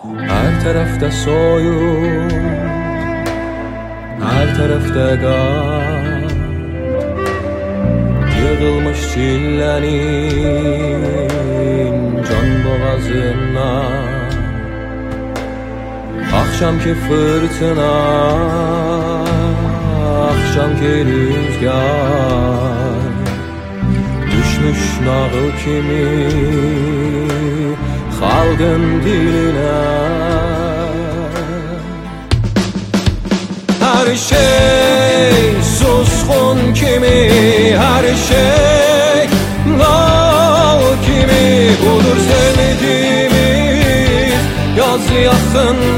Her tarafta soyun, her tarafta qar, yığılmış çillenin can boğazından. Akşamki fırtına, akşamki rüzgar, düşmüş nağıl kimi xalqın dilinə. Her şey susqun kimi, her şey nal kimi, budur sevdiğimiz yaz yaxın